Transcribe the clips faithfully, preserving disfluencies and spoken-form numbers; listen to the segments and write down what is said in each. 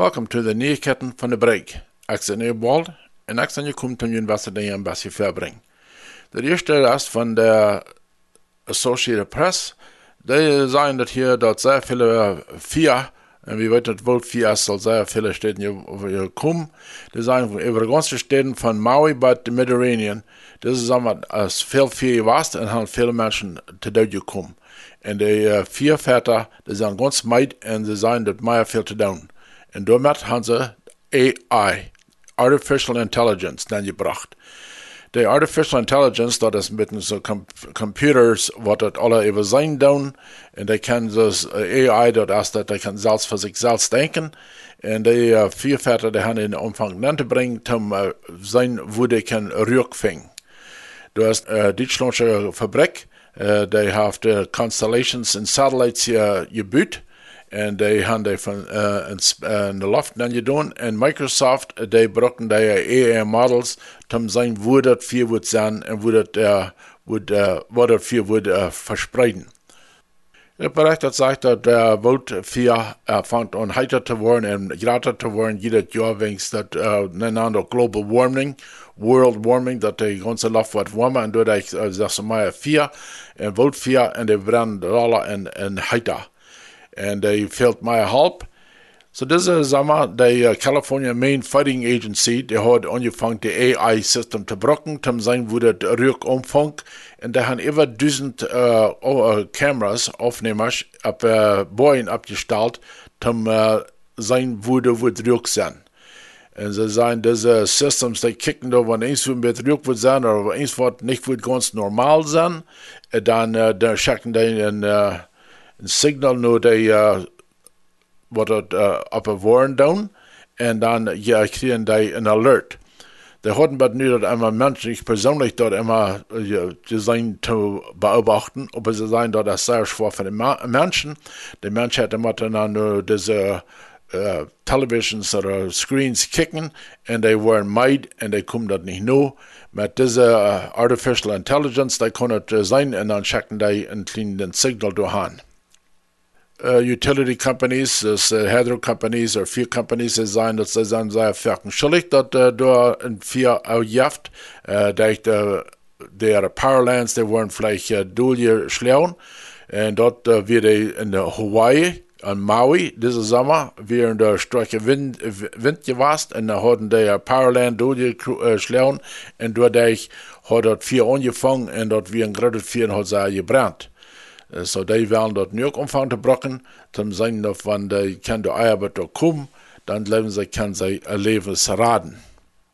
Welcome to the Nieuwketten van de Break. Ik ben Eeuwald en ik ben gekomen om je wat je een beetje verbrengen. De eerste is van de Associated Press. Die sagen dat hier dat zeer viele vier, en wie weet het wel vier is, zal zeer viele steden over komen. Die sagen over de ganze steden van Maui bij de Mediterranean. Dat is allemaal als veel vier was en hebben veel mensen te dood gekomen. En die uh, vier vetter, die zijn ganz meid en ze zijn dat meer veel te doen. En daarmee hebben ze A I, Artificial Intelligence, dan gebracht. De Artificial Intelligence, dat is met zo'n com computers, wat dat alle even zijn doen. En die kan dus A I, dat is dat, die kan zelfs voor zichzelf denken. En die uh, vier vetter, die hebben in de omvang naar te brengen, om uh, zijn wo die kan rugvingen. Du hast uh, Duitslandse Fabrik, uh, die heeft uh, constellations en satellites uh, gebouwd. En die hebben die van uh, in, uh, in de lucht dan gedaan. En Microsoft, uh, die gebruiken die A I models, om zijn wo dat vier wordt zijn en wo dat, uh, wordt, uh, wat dat vier wordt uh, verspreiden. Het bericht dat zegt dat de uh, Welt vier uh, vangt aan heiter te worden en groter te worden, ieder jaar wings dat uh, neenander global warming, world warming, dat de ganze lucht wordt warmer en doordat uh, zeg ze maar vier en Welt vier en die brennen alle en, en heiter. En die fehlt meer hulp. So deze zomer, de uh, California Main Fighting Agency, die had angefangen de A I-systeem te brokken, om zijn wo dat ruk omvangt. En die hebben over duizend uh, uh, cameras, opnemers, op uh, boeien opgesteld, om uh, zijn wo dat wordt ruk zijn. En ze zijn deze systems, die kijken daar, wanneer eens wat ruk wordt zijn, of eens wat niet wordt ganz normaal zijn. En dan, uh, dan checken die een, uh, een signal naar de uh, wat het uh, op een woorden doen, en dan ja, krijgen die een alert. Die hadden dat nu dat immer Menschen, ich persönlich dort immer ja, zijn te beobachten, aber sie zijn dat das sehr schwer für die Menschen. Die Menschen hätten immer dann nur diese uh, televisions oder screens kicken, und die waren meid, und die kommen dat nicht nur. Mit dieser uh, Artificial Intelligence, die kann het uh, sein, und dann checken die einen kleinen Signal durch. Uh, utility companies, dus uh, hydro companies of vier companies zijn dat ze zijn zeer verantwoordelijk dat uh, door een vier uitjaft. Uh, dat uh, de powerlands die worden vielleicht uh, doelje sleuen. En dat uh, weer in de Hawaii, aan Maui, deze zomer, weer in de sterke wind, wind geweest. En dan hadden de uh, powerland doelje uh, sleuen. En doordat had dat vier aangevangen en dat weer een grote vier had zij gebrand. Uh, so die willen dat nu ook omvang te brokken, om zijn dat van de kan de arbeid komen, dan leven ze, kan ze een leven raden.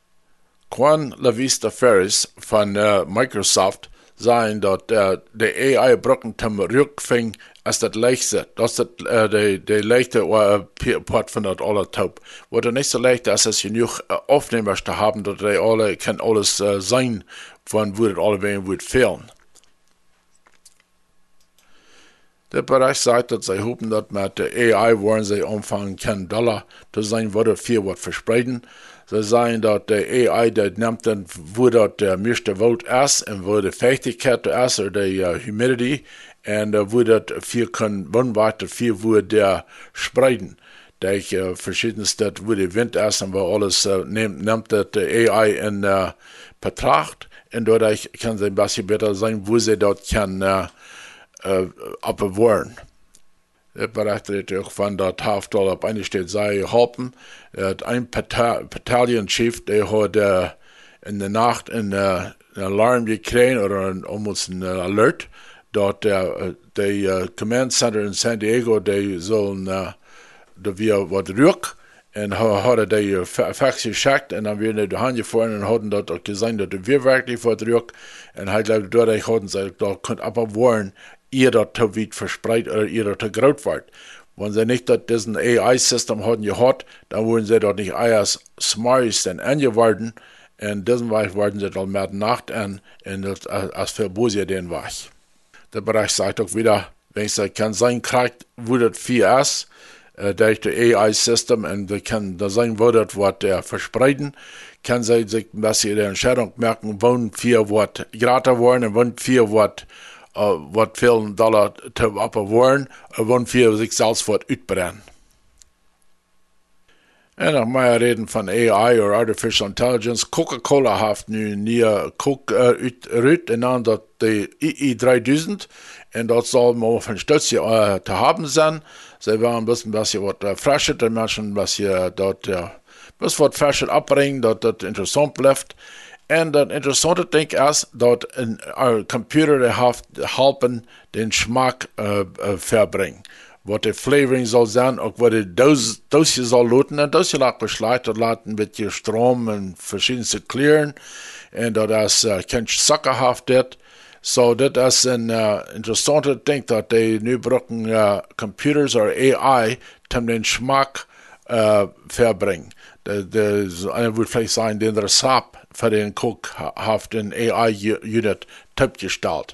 Quan Lavista Ferris van uh, Microsoft zei dat uh, de A I brokken te rugving als dat leichtste. Dat is dat, uh, de, de leichte uh, part van dat alle top. Wat er niet zo leicht is, is genoeg uh, opnemers te hebben, dat die alle kan alles uh, zijn van waar het allebei wordt fehlen. Der Bereich sagt, dass sie hoffen, dass mit der A I wollen sie anfangen können, Dollar zu sein, wo das viel wird verspreiten. Sie sagen, dass der A I, der nimmt dann, wo das der meiste Volt ist, und wo die Feuchtigkeit ist, oder die uh, Humidity, und uh, wo das viel kann, wann weiter viel, wo der spreiten. Durch uh, verschiedenste, wo der Wind ist, und wo alles uh, nimmt, nimmt das der A I in uh, Betracht, und dadurch kann sie ein bisschen besser sein, wo sie dort kann, uh, Uh, abbewahren. Er berichtet auch von der Tafel auf eine Stelle sei geholfen. Ein Bataillonschef, der hat uh, in der Nacht einen uh, Alarm gekriegt oder ein, almost einen Alert, dort uh, der uh, Command Center in San Diego, die sollen uh, da wir was rück, und hat er die Fax geschickt, und dann werden die daheim gefahren und hatten dort auch gesehen, dass wir wirklich was rück, und halt dadurch hatten sie dort konnte abbewahren, ihr das zu weit verspreit oder ihr das zu groß wird. Wenn sie nicht das diesen A I-System hatten gehabt, dann wurden sie dort nicht eines smartest dann angeworden, und diesen Weg werden sie dann mehr Nacht an, und das als viel böse den Weg. Der Bereich sagt auch wieder, wenn sie kann sein, kriegt, wo das viel ist, äh, durch das A I-System, und sie kann da sein, wo das was der verspreiten, kann sie sich ein bisschen die Entscheidung merken, wann viel was gratis worden und wann viel was Uh, wat veel dollar te abbewahren, uh, wann wir sich selbst wat uitbrennen. En nog maar reden van A I, or Artificial Intelligence. Coca-Cola heeft nu een nieuwe Coke uh, uit, en dan dat de I I driehonderd, en dat zal maar van stukje uh, te hebben zijn. Ze willen een beetje, beetje wat uh, frischer, de mensen een beetje, dat, uh, beetje wat frischer opbrengen, dat dat interessant blijft. En dat interessante ding is dat een uh, computer heeft helpen den smaak uh, uh, verbrengen. Wat de flavoring zal zijn, ook wat de doos, doosje zal loten. En doosje laat besluit, dat laat een beetje stroom en verschillende kleuren. En dat is uh, geen suiker heeft dit. So dat is een uh, interessante ding dat de nu gebruiken uh, computers of A I om den smaak uh, verbrengen. De, de, en moet vielleicht zijn, den Rezept voor den Cook heeft een A I-unit opgesteld.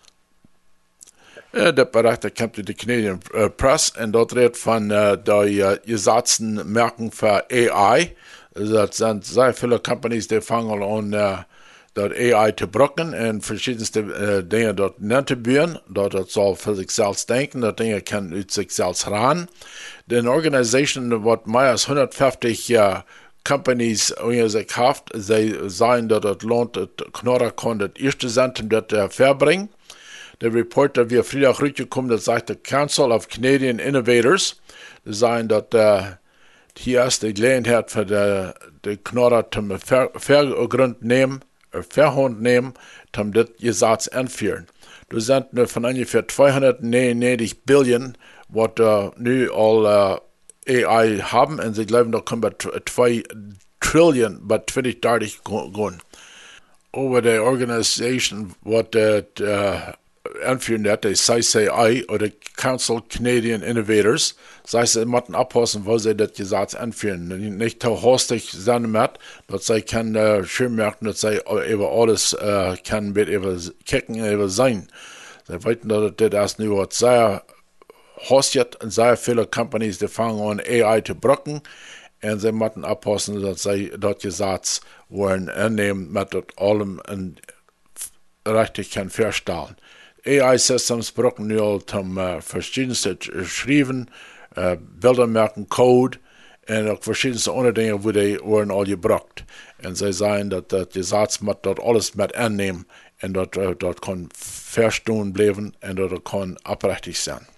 Uh, dat bericht komt uit de Canadian uh, Press, en dat redt van uh, de uh, gesetzten merken voor A I. Dat zijn zeer veel companies die vangen aan uh, dat A I te gebruiken en verschillende uh, dingen dat niet te buren, dat het zal voor zichzelf denken, dat dingen kan uit zichzelf gaan. De organisatie wat meer als honderdvijftig uh, companies onder zich heeft, zij zijn dat het loont, het Knorr kon het eerste zijn om dat te verbrengen. De report dat we vrijdag uitgekomen, dat zegt de Council of Canadian Innovators. Dat zijn dat uh, hier is de gelegenheid voor de, de Knorr te ver, vergrond nemen, verhond nemen, om dit gezet invoeren. Er zijn nu van ongeveer tweehonderdnegenennegentig biljoen, wat uh, nu al uh, A I hebben, en ze geloven dat kan bij twee triljoen bij twintig dertig gaan. Over de organisatie wat het uh, invoeren dat, de C C I, of de Council Canadian Innovators, zij ze moeten oppassen, waar ze dat gezet invoeren. Niet te hastig zijn met, dat zij kan uh, schön merken, dat zij over alles uh, kan met even kijken en even zijn. Ze weten dat dit is nu wat zeer hastig en zeer veel companies die vangen aan A I te gebruiken, en ze moeten oppassen dat zij dat gezet worden innemen, met dat allem en richtig kan verstellen. A I-systems gebruiken nu al om uh, verschillende schrijven, uh, Bildermerken, code, en ook verschillende andere dingen wo die worden al gebruikt. En zij zeggen dat dat gezet moet dat alles met innemen, en dat uh, dat kan verstaan blijven, en dat het kan oprechtig zijn.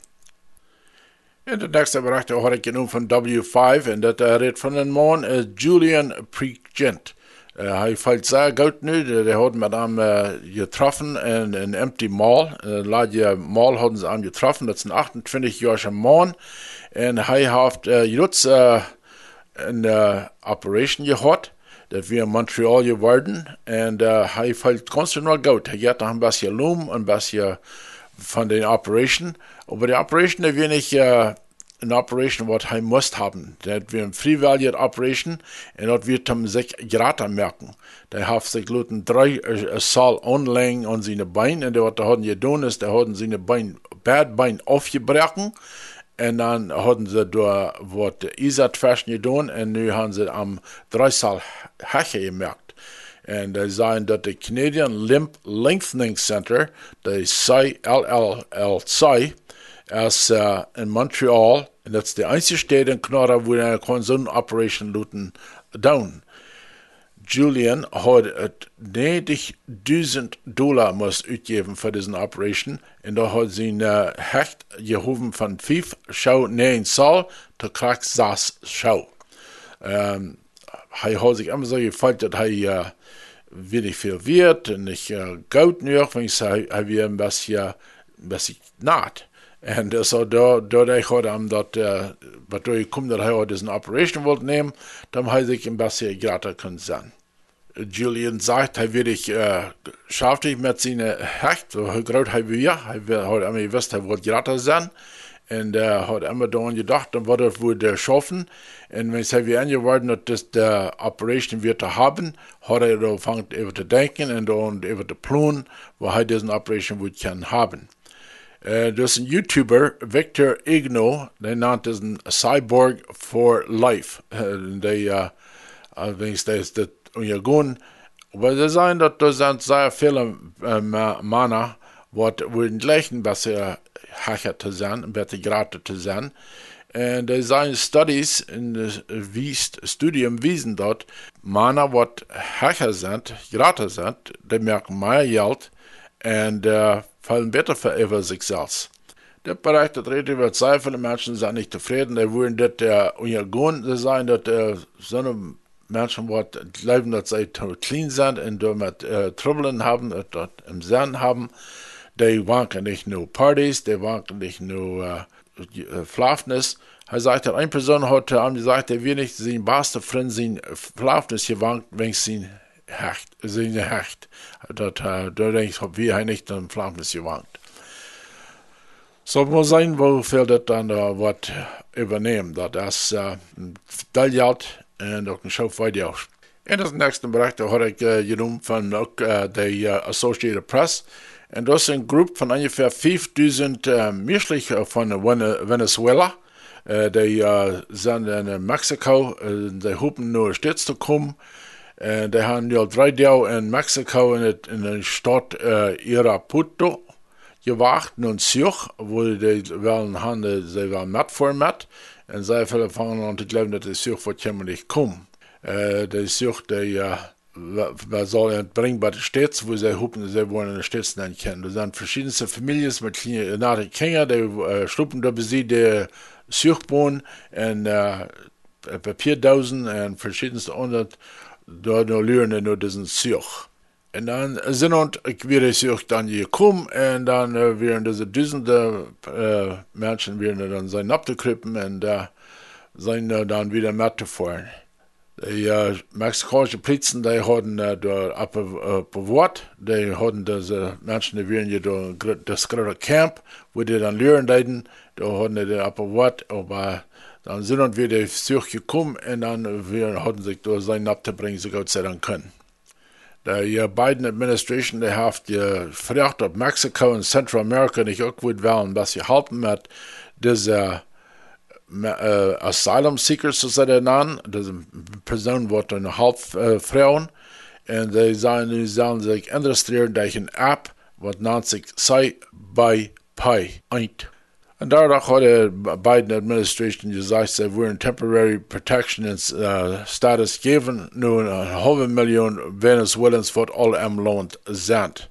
En de nächste bericht hoor ik genoemd van W vijf, en dat uh, redt van een man, uh, Julian Pregent. Uh, hij valt zeer goed nu, die hadden met hem uh, getroffen in een empty mall. Uh, laatje mall hadden ze hem getroffen, dat is een achtentwintig-jarige man. En hij heeft uh, juist uh, een uh, operation gehad, dat we in Montreal geworden. En uh, hij valt constant wel goed. Hij gaat nog een beetje loom, een beetje van de operation. Maar de operation is wenig uh, een operation wat hij moest hebben. Dat was een vrijwillige operation, en dat wird hem zich gratis merken. Hij heeft zich laten drie zaal aanleggen aan zijn bein, en wat hij hadden gedaan is, hij hadden zijn bein, beidbein afgebroken, en dan hadden ze door wat ijzertversen gedaan, en nu hebben ze am drie zaal hekken gemerkt. En zij zijn dat de Canadian Limb Lengthening Center, de C L L L C, is uh, in Montreal, en dat is de enige stad in Canada waar je kan zo'n operation laten doen. Julian had het negentigduizend dollar moest uitgeven voor deze operation, en daar had zijn uh, hecht gehoven van vijf schouw naar een zaal, te krijg zes schouw. Um, hij had zich immer zo gefällt, dat hij uh, wenig veel weet, en niet uh, goud nu, want hij, hij weer een beetje, een beetje naad. En dus doordat had hem dat, uh, wat door je komt dat hij deze operation wilde nemen, dan hij zich een beetje gratis kunnen zijn. Julian sagt, hij wil ik uh, schaftig met zijn hecht, hoe groot hij wil, hij had immer gewusst, hij wil gratis zijn. En uh, had immer dan gedacht, dan wordt het wohl schaffen. En wenn hij weer angeworden dat dus de operation weer te hebben, had hij dan vangt even te denken en dan even te plannen, waar hij deze operation would kan hebben. Uh, dus een YouTuber, Victor Igno, die naam is een cyborg for life. Uh, die, uh, allerdings, die is dat ondergaan. Maar ze zijn dat er zijn zeer veel uh, mannen, wat willen gleich een beetje hacker te zijn, een beetje gratis te zijn. En de zijn studies in de wiest, studium wiesen dort, mannen wat hecher zijn, gratis zijn, die merken meer geld en uh, fallen beter voor zichzelf. Dat bereikt dat redelijk wat sehr viele Menschen sind nicht zufrieden, die wollen das uh, untergehen, sein, dass uh, so eine Menschen wat glauben, dass sie zu clean sind und damit uh, Trouble haben, dort im Sinn haben. Die wanken nicht nur Partys, die wanken nicht nur uh, Flafnis. Er sagt, eine Person hat ihm gesagt, er will nicht sein bester Freund sein Flafnis gewankt, wenn sie hecht, sein hecht. Dort, uh, da denke ich, wie er nicht ein Flafnis gewankt. So muss sein, wofür das dann uh, was übernehmen. Das ist uh, viel Geld und auch ein Schau weiter. In das nächste Bericht habe ich uh, genommen von uh, der uh, Associated Press. Und das ist eine Gruppe von ungefähr fünftausend uh, Mischliche von Venezuela. Uh, die uh, sind in Mexiko, uh, die hoffen nur stets zu kommen. Uh, die haben ja drei Jahre in Mexiko in, in der Stadt uh, Irapuato gewacht, nun Such, wo die wollen haben, sie waren mit vor mit. Und sehr viele fangen an zu glauben, dass die Such wird nicht kommen. Uh, die Such, die uh, man soll entbringen bei den Städten, wo sie hoffen, sie wollen in den Städten nicht kennen. Da sind verschiedenste Familien mit kleinen Kindern, die äh, schluppen da bei sie die Suchbohnen und äh, Papierdausen und verschiedenste andere, da nur lernen nur diesen Such. Und dann sind und ich werde Such dann gekommen und dann äh, werden diese Dutzende äh, Menschen werden dann sein abgekrippen und äh, sind äh, dann wieder mitgefahren. Die uh, mexikanische Polizei, die haben uh, da ab uh, bewahrt, die haben diese Menschen, die waren ja da, das gerade Camp, wo die dann lernen, da haben die ab bewahrt, aber dann sind wir die zurückgekommen und dann wir hatten sich da sein abzubringen, so gut sie dann können. Die uh, beiden Administration, die haben gefragt, ob Mexiko und Zentralamerika nicht auch gut wollen, was sie halten mit dieser Uh, asylum seekers, so sie das nennen. Diese Person wird eine Halbfrauen und die sollen, sollen sich interessieren durch eine App, was nennt sich Say by Pay eint. Und dadurch hat die beiden Administration gesagt, sie wollen temporary protection uh, Status geben, nur eine halbe Million Venezuelans wird alle im Land sind.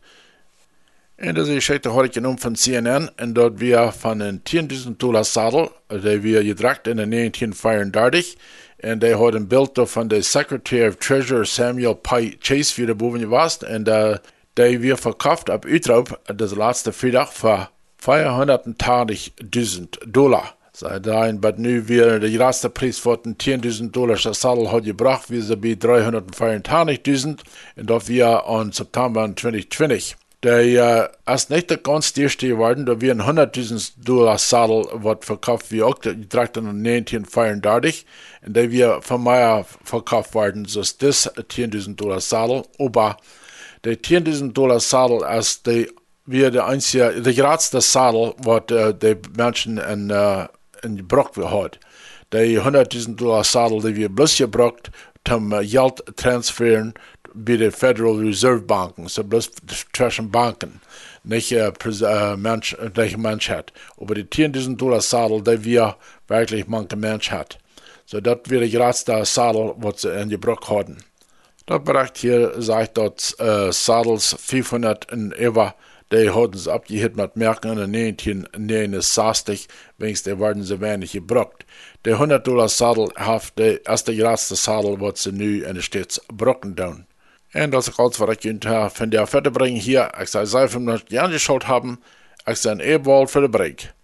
Und diese Geschichte habe ich genommen von C N N und dort wir von einem zehntausend Dollar Sattel, der wir gedruckt in den neunzehnhundertvierunddreißig und der hat ein Bild von der Secretary of Treasury Samuel Pi Chase für die Boven gewasst und uh, der wir verkauft ab Utrop das letzte Freitag für vierhundertzwanzigtausend Dollar. Seitdem, aber nu wir der erste Preis von zehntausend Dollar das Sattel hat gebracht, wir sind bei dreihundertvierundzwanzigtausend und dort wir im September zwanzig zwanzig. Der uh, ist nicht der ganz erste geworden, da wir ein hunderttausend Dollar Sattel wird verkauft, wie auch direkt in neunzehnhundertvierunddreißig, und der wir von mir verkauft worden, so ist das zehntausend Dollar Sattel, aber der zehntausend Dollar Sattel ist der, wie der einzige, der geradste Sattel, was uh, die Menschen in, uh, in Gebrauch hat. Der hunderttausend Dollar Sattel, die wir bloß gebraucht, zum uh, Geld transferieren, bei den Federal Reserve Banken, so bloß zwischen Banken, nicht äh, äh, Mensch, äh, Mensch hat. Aber die zehntausend Dollar Sattel, die wir wirklich manche Mensch hat. So, das wäre gerade der Sattel, was sie in Gebrauch hatten. Das Bericht hier sagt, dass äh, Saddles fünfhundert in Eva, die hatten sie abgehit mit Merken in neunzehnhundertneunundsechzig, wenigstens werden sie wenig gebraucht. Der hundert Dollar Sattel hat der erste größte Sattel, was sie nu in den States brauchen tun. Und das ist alles, was ich von der Fette bringen hier. Ich sei sehr, wenn Sie angeschaut haben. Ich sei ein E-Ball für den Break.